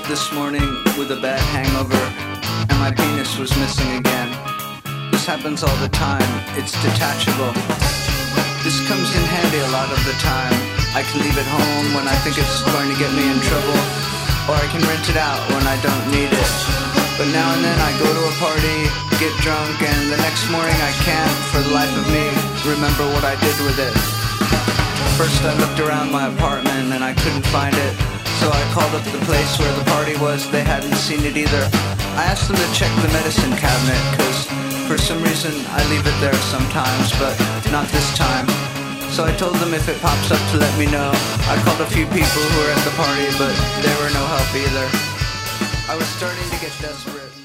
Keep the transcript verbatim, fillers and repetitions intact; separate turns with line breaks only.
up this morning with a bad hangover, and my penis was missing again. This happens all the time, it's detachable. This comes in handy a lot of the time. I can leave it home when I think it's going to get me in trouble, or I can rent it out when I don't need it. But now and then I go to a party, get drunk, and the next morning I can't, for the life of me, remember what I did with it. First I looked around my apartment and I couldn't find it, so I called up the place where the party was. They hadn't seen it either. I asked them to check the medicine cabinet, cause for some reason I leave it there sometimes, but not this time. So I told them if it pops up to let me know. I called a few people who were at the party, but they were no help either. I was starting to get desperate.